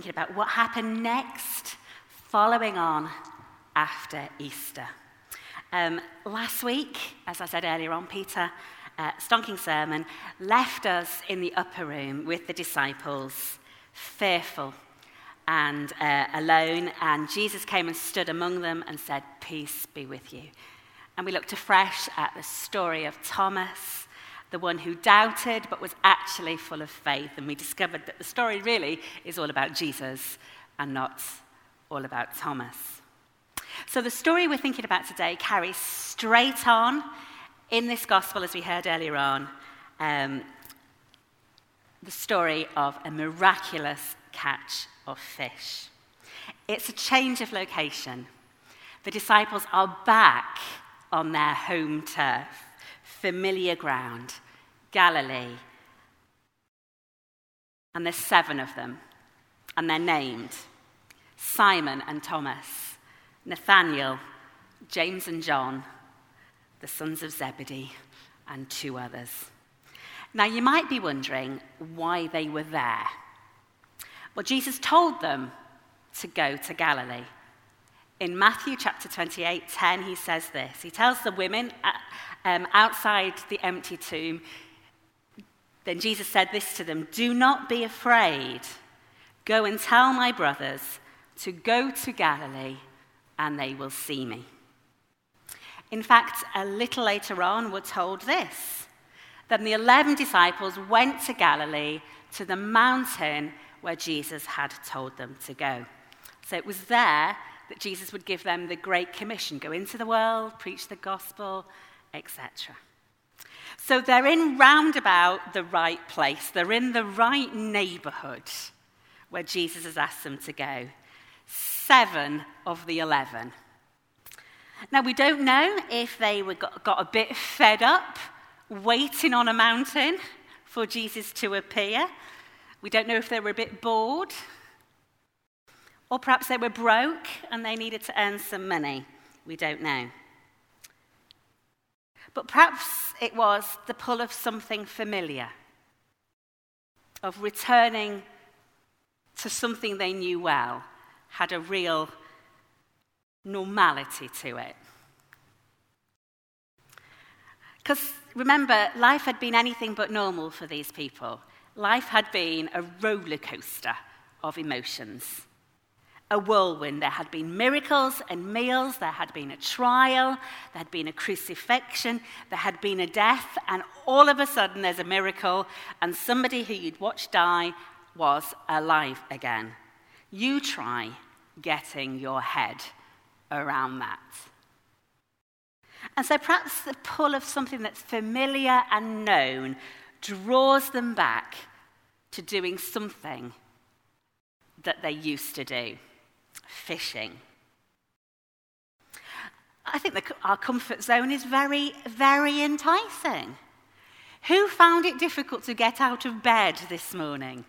thinking about what happened next, following on after Easter. Last week, as I said earlier on, Peter, stonking sermon, left us in the upper room with the disciples, fearful and alone, and Jesus came and stood among them and said, "Peace be with you." And we looked afresh at the story of Thomas, the one who doubted but was actually full of faith, and we discovered that the story really is all about Jesus and not all about Thomas. So the story we're thinking about today carries straight on in this gospel, as we heard earlier on, the story of a miraculous catch of fish. It's a change of location. The disciples are back on their home turf, familiar ground, Galilee. And there's 7 of them, and they're named Simon and Thomas, Nathanael, James and John, the sons of Zebedee, and 2 others. Now, you might be wondering why they were there. Well, Jesus told them to go to Galilee. In Matthew chapter 28:10, he says this. He tells the women outside the empty tomb, then Jesus said this to them, "Do not be afraid. Go and tell my brothers to go to Galilee, and they will see me." In fact, a little later on, we're told this. Then the 11 disciples went to Galilee, to the mountain where Jesus had told them to go. So it was there that Jesus would give them the Great Commission, go into the world, preach the gospel, etc. So they're in roundabout the right place. They're in the right neighborhood where Jesus has asked them to go. 7 of the 11. Now, we don't know if they got a bit fed up waiting on a mountain for Jesus to appear. We don't know if they were a bit bored. Or perhaps they were broke and they needed to earn some money. We don't know. But perhaps it was the pull of something familiar, of returning to something they knew well, had a real normality to it. Because remember, life had been anything but normal for these people. Life had been a roller coaster of emotions. A whirlwind. There had been miracles and meals, there had been a trial, there had been a crucifixion, there had been a death, and all of a sudden there's a miracle, and somebody who you'd watched die was alive again. You try getting your head around that. And so perhaps the pull of something that's familiar and known draws them back to doing something that they used to do. Fishing. I think our comfort zone is very, very enticing. Who found it difficult to get out of bed this morning?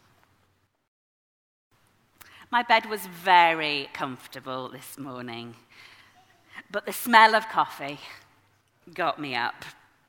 My bed was very comfortable this morning, but the smell of coffee got me up.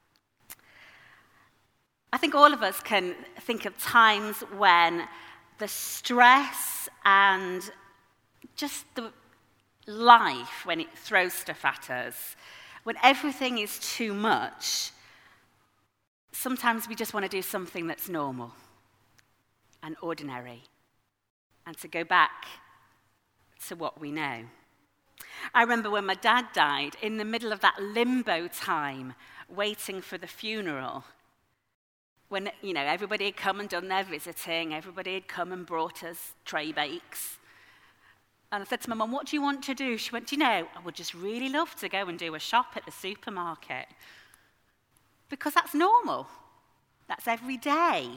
I think all of us can think of times when the stress and just the life, when it throws stuff at us, when everything is too much, sometimes we just want to do something that's normal and ordinary and to go back to what we know. I remember when my dad died, in the middle of that limbo time, waiting for the funeral, when, everybody had come and done their visiting, everybody had come and brought us tray bakes. And I said to my mum, "What do you want to do?" She went, I would just really love to go and do a shop at the supermarket. Because that's normal. That's every day.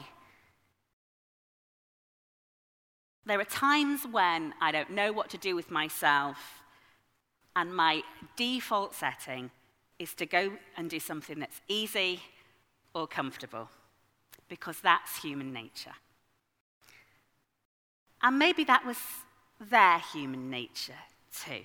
There are times when I don't know what to do with myself, and my default setting is to go and do something that's easy or comfortable, because that's human nature. And maybe that was their human nature too.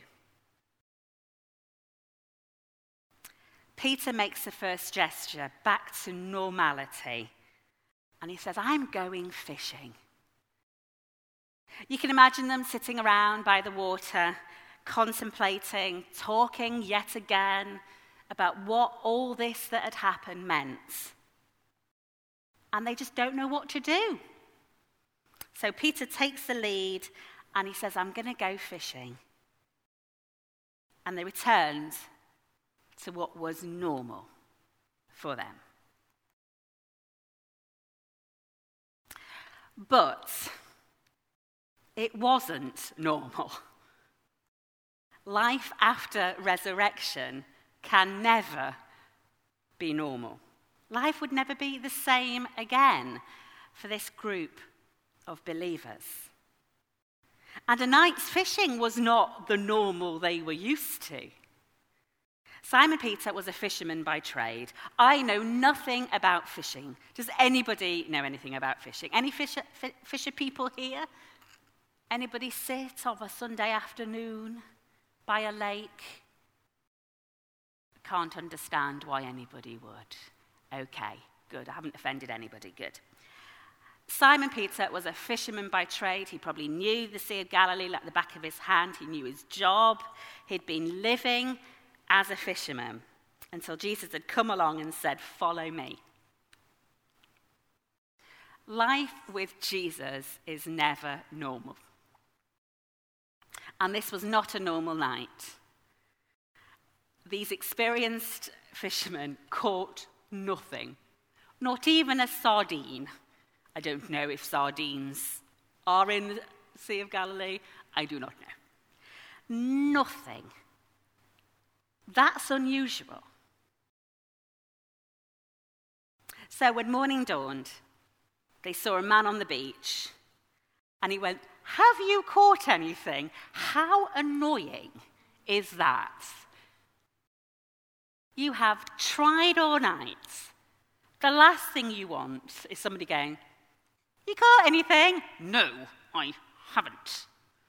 Peter makes the first gesture back to normality, and he says, "I'm going fishing." You can imagine them sitting around by the water, contemplating, talking yet again about what all this that had happened meant. And they just don't know what to do. So Peter takes the lead and he says, I'm going to go fishing. And they returned to what was normal for them. But it wasn't normal. Life after resurrection can never be normal. Life would never be the same again for this group of believers. And a night's fishing was not the normal they were used to. Simon Peter was a fisherman by trade. I know nothing about fishing. Does anybody know anything about fishing? Any fisher people here? Anybody sit on a Sunday afternoon by a lake? Can't understand why anybody would. Okay, good. I haven't offended anybody. Good. Simon Peter was a fisherman by trade. He probably knew the Sea of Galilee like the back of his hand. He knew his job. He'd been living as a fisherman until Jesus had come along and said, "Follow me." Life with Jesus is never normal. And this was not a normal night. These experienced fishermen caught nothing, not even a sardine. I don't know if sardines are in the Sea of Galilee. I do not know. Nothing. That's unusual. So when morning dawned, they saw a man on the beach, and he went, "Have you caught anything? How annoying is that? You have tried all night. The last thing you want is somebody going, 'You caught anything?' 'No, I haven't.'"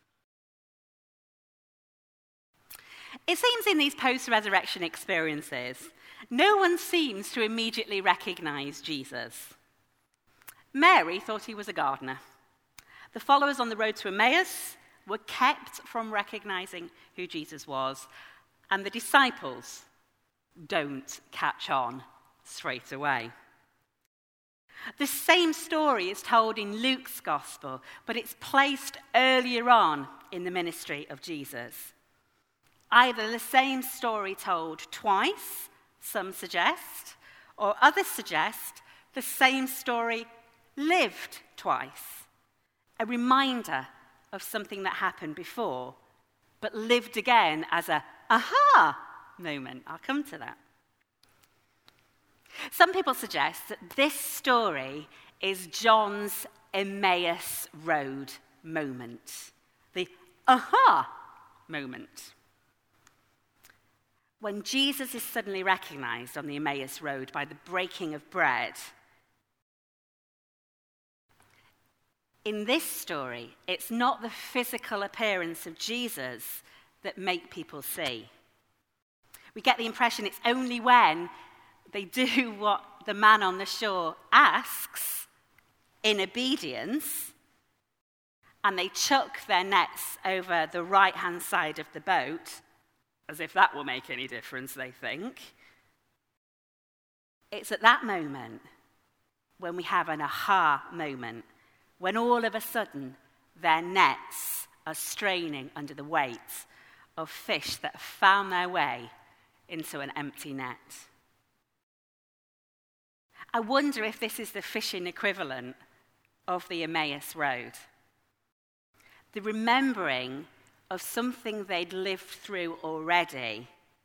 It seems in these post-resurrection experiences, no one seems to immediately recognize Jesus. Mary thought he was a gardener. The followers on the road to Emmaus were kept from recognizing who Jesus was, and the disciples don't catch on straight away. The same story is told in Luke's gospel, but it's placed earlier on in the ministry of Jesus. Either the same story told twice, some suggest, or others suggest the same story lived twice. A reminder of something that happened before, but lived again as a aha moment. I'll come to that. Some people suggest that this story is John's Emmaus Road moment, the aha moment. When Jesus is suddenly recognized on the Emmaus Road by the breaking of bread, in this story, it's not the physical appearance of Jesus that make people see. We get the impression it's only when they do what the man on the shore asks in obedience, and they chuck their nets over the right-hand side of the boat, as if that will make any difference, they think. It's at that moment when we have an aha moment, when all of a sudden their nets are straining under the weight of fish that have found their way into an empty net. I wonder if this is the fishing equivalent of the Emmaus Road. The remembering of something they'd lived through already,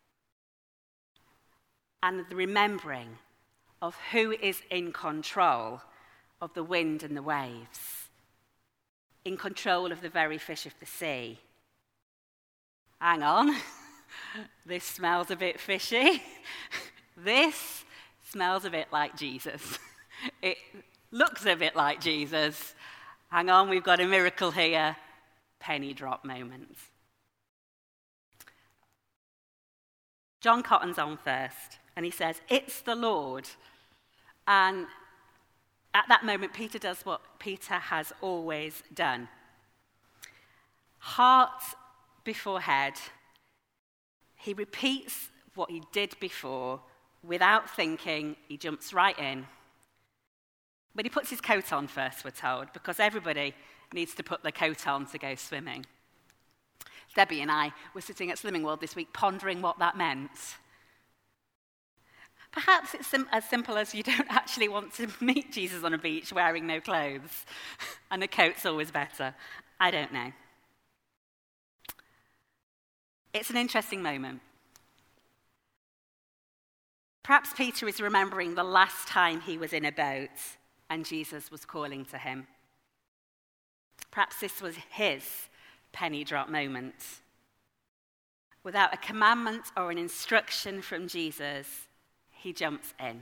and the remembering of who is in control of the wind and the waves, in control of the very fish of the sea. Hang on, this smells a bit fishy. This smells a bit like Jesus. It looks a bit like Jesus. Hang on, we've got a miracle here. Penny drop moments. John Cotton's on first, and he says, "It's the Lord." And at that moment, Peter does what Peter has always done. heart before head. He repeats what he did before without thinking. He jumps right in. But he puts his coat on first, we're told, because everybody needs to put their coat on to go swimming. Debbie and I were sitting at Slimming World this week pondering what that meant. Perhaps it's as simple as you don't actually want to meet Jesus on a beach wearing no clothes, and a coat's always better. I don't know. It's an interesting moment. Perhaps Peter is remembering the last time he was in a boat and Jesus was calling to him. Perhaps this was his penny drop moment. Without a commandment or an instruction from Jesus, he jumps in.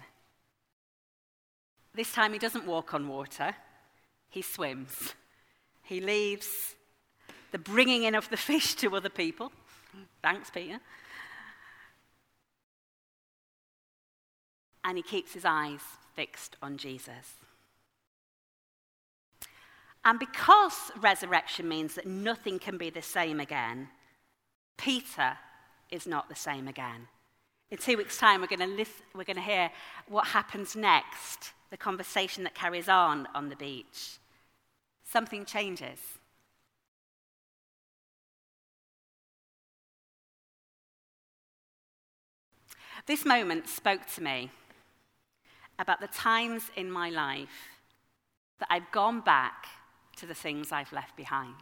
This time he doesn't walk on water, he swims. He leaves the bringing in of the fish to other people. Thanks, Peter. And he keeps his eyes fixed on Jesus. And because resurrection means that nothing can be the same again, Peter is not the same again. In 2 weeks' time, we're going to hear what happens next, the conversation that carries on the beach. Something changes. This moment spoke to me about the times in my life that I've gone back to the things I've left behind.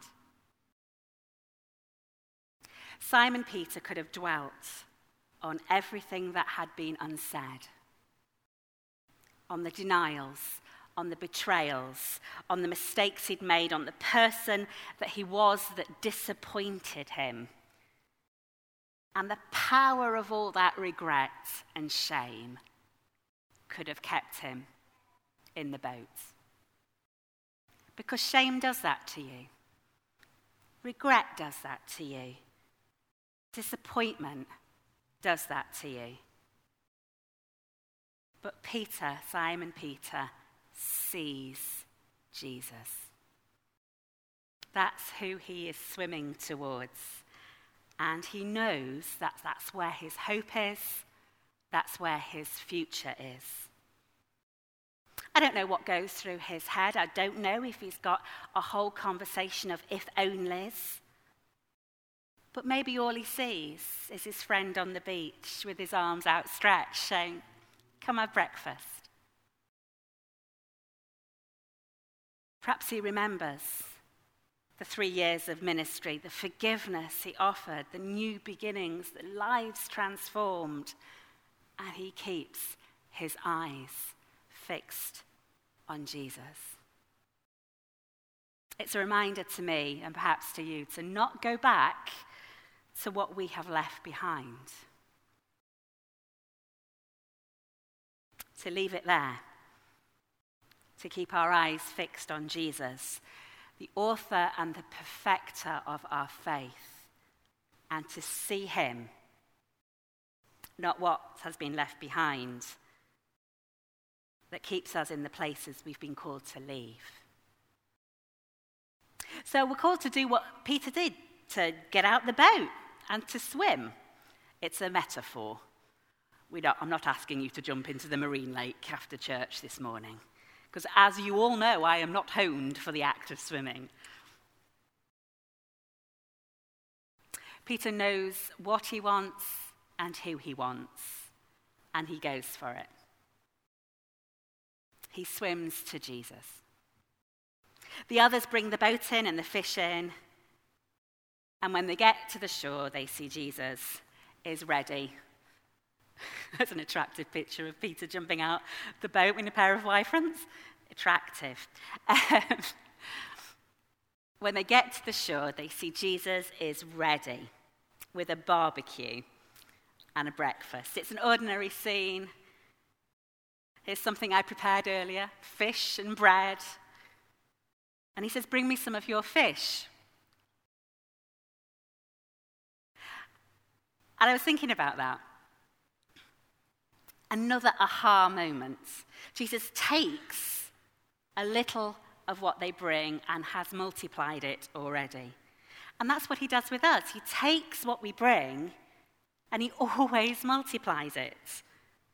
Simon Peter could have dwelt on everything that had been unsaid, on the denials, on the betrayals, on the mistakes he'd made, on the person that he was that disappointed him. And the power of all that regret and shame could have kept him in the boat. Because shame does that to you. Regret does that to you. Disappointment does that to you. But Peter, Simon Peter, sees Jesus. That's who he is swimming towards. And he knows that that's where his hope is. That's where his future is. I don't know what goes through his head. I don't know if he's got a whole conversation of if-onlys. But maybe all he sees is his friend on the beach with his arms outstretched saying, "Come have breakfast." Perhaps he remembers the 3 years of ministry, the forgiveness he offered, the new beginnings, the lives transformed, and he keeps his eyes fixed on Jesus. It's a reminder to me, and perhaps to you, to not go back to what we have left behind. To leave it there. To keep our eyes fixed on Jesus, the author and the perfecter of our faith, and to see him, not what has been left behind, that keeps us in the places we've been called to leave. So we're called to do what Peter did, to get out the boat and to swim. It's a metaphor. I'm not asking you to jump into the marine lake after church this morning, because as you all know, I am not honed for the act of swimming. Peter knows what he wants and who he wants, and he goes for it. He swims to Jesus. The others bring the boat in and the fish in, and when they get to the shore, they see Jesus is ready. That's an attractive picture of Peter jumping out the boat in a pair of Y-fronts. Attractive. When they get to the shore, they see Jesus is ready with a barbecue and a breakfast. It's an ordinary scene. Here's something I prepared earlier, fish and bread. And he says, "Bring me some of your fish." And I was thinking about that. Another aha moment. Jesus takes a little of what they bring and has multiplied it already. And that's what he does with us. He takes what we bring and he always multiplies it.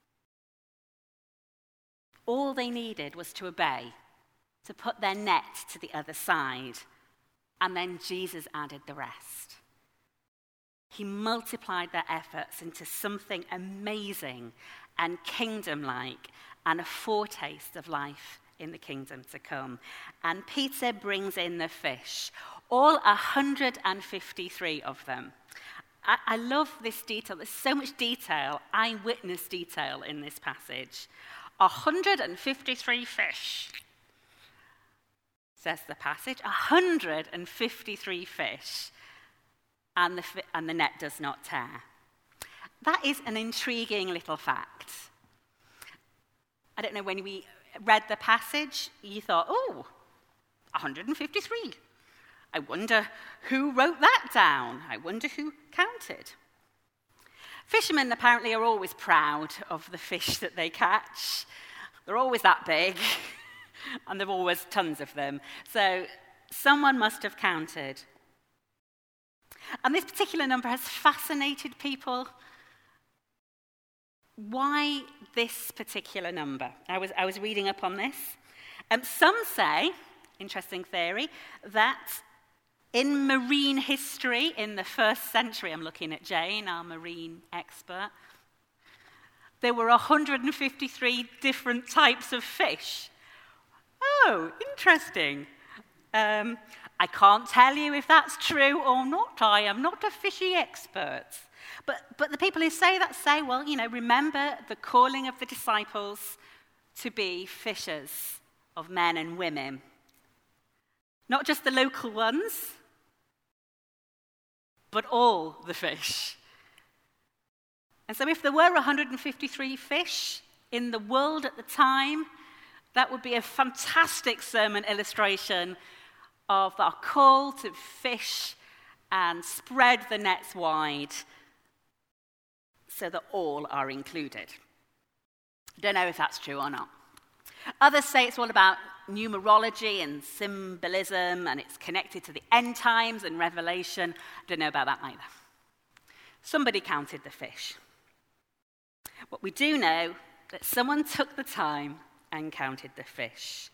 All they needed was to obey, to put their net to the other side, and then Jesus added the rest. He multiplied their efforts into something amazing and kingdom-like and a foretaste of life in the kingdom to come. And Peter brings in the fish, all 153 of them. I love this detail. There's so much detail, eyewitness detail in this passage. 153 fish, says the passage. 153 fish. And the net does not tear. That is an intriguing little fact. I don't know, when we read the passage, you thought, 153. I wonder who wrote that down. I wonder who counted. Fishermen apparently are always proud of the fish that they catch. They're always that big, and there are always tons of them. So someone must have counted. And this particular number has fascinated people. Why this particular number? I was reading up on this. Some say, interesting theory, that in marine history in the 1st century, I'm looking at Jane, our marine expert, there were 153 different types of fish. Oh, interesting. I can't tell you if that's true or not. I am not a fishy expert. But the people who say that say, well, remember the calling of the disciples to be fishers of men and women. Not just the local ones, but all the fish. And so if there were 153 fish in the world at the time, that would be a fantastic sermon illustration of our call to fish and spread the nets wide so that all are included. Don't know if that's true or not. Others say it's all about numerology and symbolism, and it's connected to the end times and Revelation. Don't know about that either. Somebody counted the fish. What we do know, that someone took the time and counted the fish.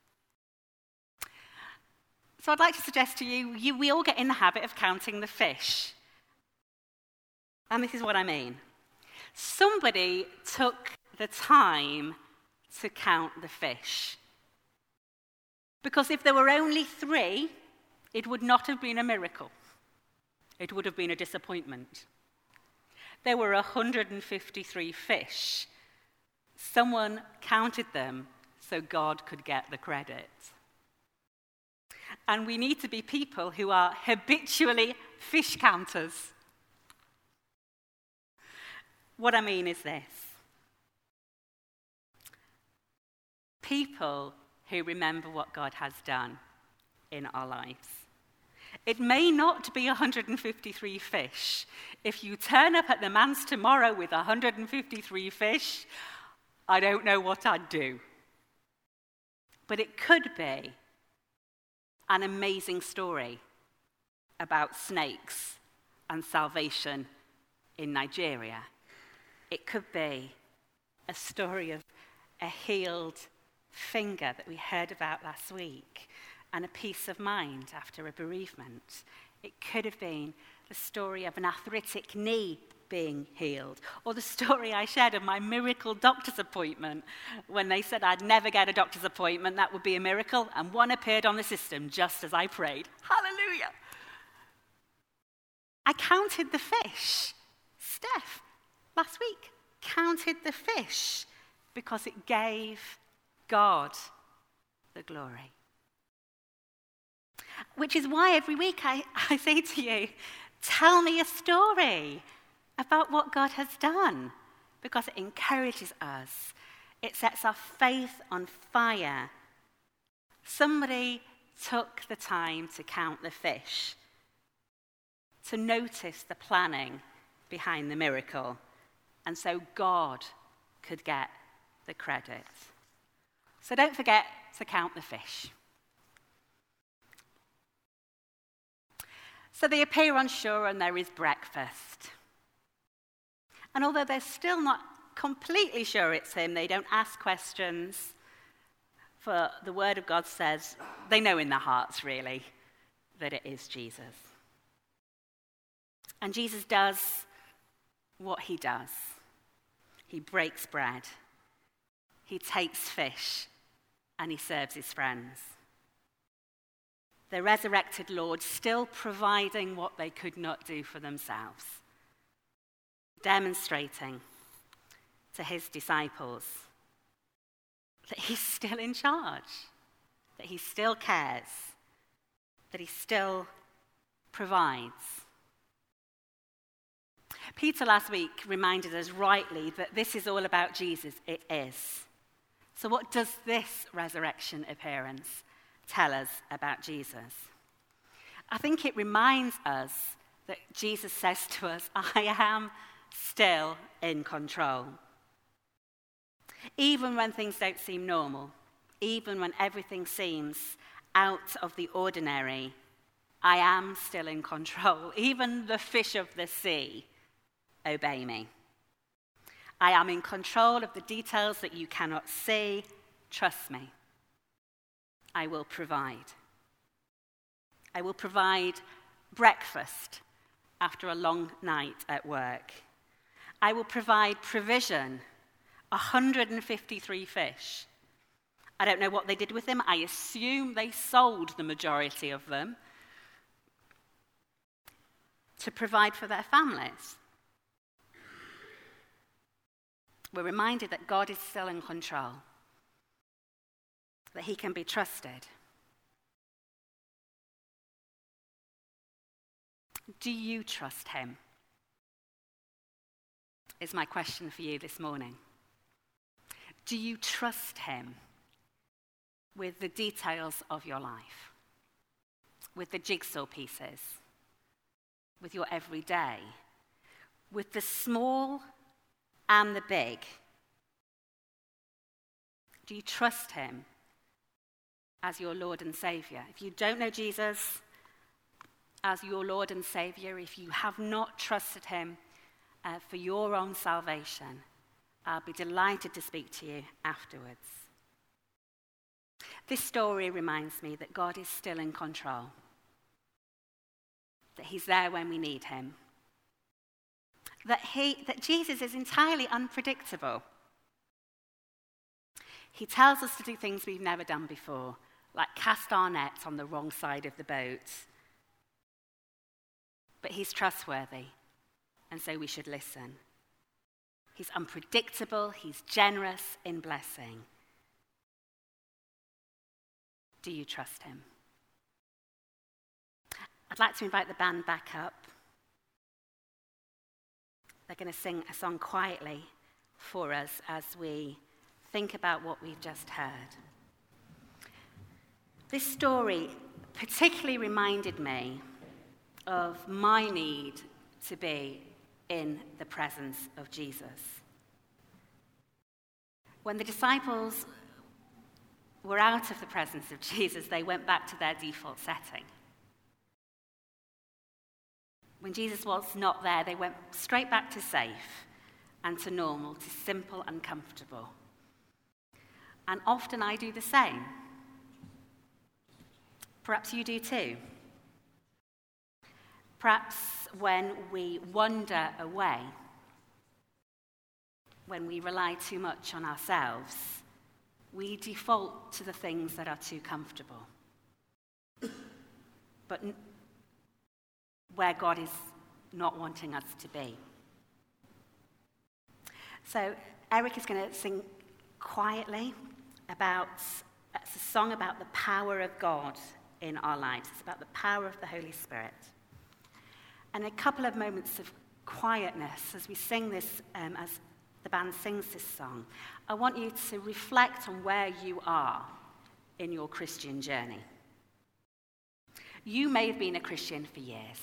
So I'd like to suggest to you, we all get in the habit of counting the fish. And this is what I mean. Somebody took the time to count the fish. Because if there were only 3, it would not have been a miracle. It would have been a disappointment. There were 153 fish. Someone counted them so God could get the credit. And we need to be people who are habitually fish counters. What I mean is this. People who remember what God has done in our lives. It may not be 153 fish. If you turn up at the manse tomorrow with 153 fish, I don't know what I'd do. But it could be an amazing story about snakes and salvation in Nigeria. It could be a story of a healed finger that we heard about last week and a peace of mind after a bereavement. It could have been the story of an arthritic knee being healed, or the story I shared of my miracle doctor's appointment when they said I'd never get a doctor's appointment, that would be a miracle, and one appeared on the system just as I prayed. Hallelujah! I counted the fish. Steph, last week, counted the fish because it gave God the glory. Which is why every week I say to you, tell me a story about what God has done, because it encourages us. It sets our faith on fire. Somebody took the time to count the fish, to notice the planning behind the miracle, and so God could get the credit. So don't forget to count the fish. So they appear on shore and there is breakfast. And although they're still not completely sure it's him, they don't ask questions. For the word of God says, they know in their hearts really that it is Jesus. And Jesus does what he does. He breaks bread. He takes fish and he serves his friends. The resurrected Lord still providing what they could not do for themselves, demonstrating to his disciples that he's still in charge, that he still cares, that he still provides. Peter last week reminded us rightly that this is all about Jesus. It is. So what does this resurrection appearance tell us about Jesus? I think it reminds us that Jesus says to us, I am still in control. Even when things don't seem normal, even when everything seems out of the ordinary, I am still in control. Even the fish of the sea obey me. I am in control of the details that you cannot see. Trust me. I will provide. I will provide breakfast after a long night at work. I will provide provision, 153 fish. I don't know what they did with them. I assume they sold the majority of them to provide for their families. We're reminded that God is still in control, that he can be trusted. Do you trust him? Is my question for you this morning. Do you trust him with the details of your life, with the jigsaw pieces, with your everyday, with the small and the big? Do you trust him as your Lord and Savior? If you don't know Jesus as your Lord and Savior, if you have not trusted him for your own salvation, I'll be delighted to speak to you afterwards. This story reminds me that God is still in control, that he's there when we need him, that Jesus is entirely unpredictable. He tells us to do things we've never done before, like cast our nets on the wrong side of the boat. But he's trustworthy, and so we should listen. He's unpredictable, he's generous in blessing. Do you trust him? I'd like to invite the band back up. They're going to sing a song quietly for us as we think about what we've just heard. This story particularly reminded me of my need to be in the presence of Jesus. When the disciples were out of the presence of Jesus, they went back to their default setting. When Jesus was not there, they went straight back to safe and to normal, to simple and comfortable. And often I do the same. Perhaps you do too. Perhaps when we wander away, when we rely too much on ourselves, we default to the things that are too comfortable. But where God is not wanting us to be. So Eric is going to sing quietly about a song about the power of God in our lives. It's about the power of the Holy Spirit. And a couple of moments of quietness as we sing this, as the band sings this song. I want you to reflect on where you are in your Christian journey. You may have been a Christian for years.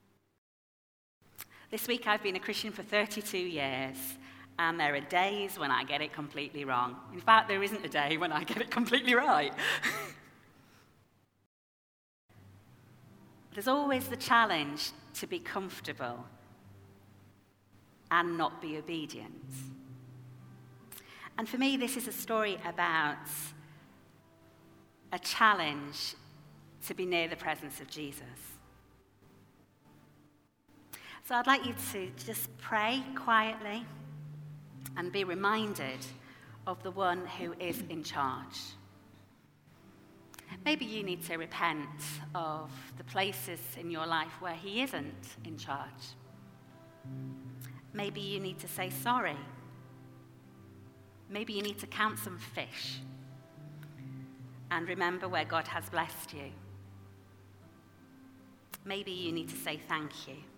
This week I've been a Christian for 32 years, and there are days when I get it completely wrong. In fact, there isn't a day when I get it completely right. There's always the challenge to be comfortable and not be obedient. And for me, this is a story about a challenge to be near the presence of Jesus. So I'd like you to just pray quietly and be reminded of the one who is in charge. Maybe you need to repent of the places in your life where he isn't in charge. Maybe you need to say sorry. Maybe you need to count some fish and remember where God has blessed you. Maybe you need to say thank you.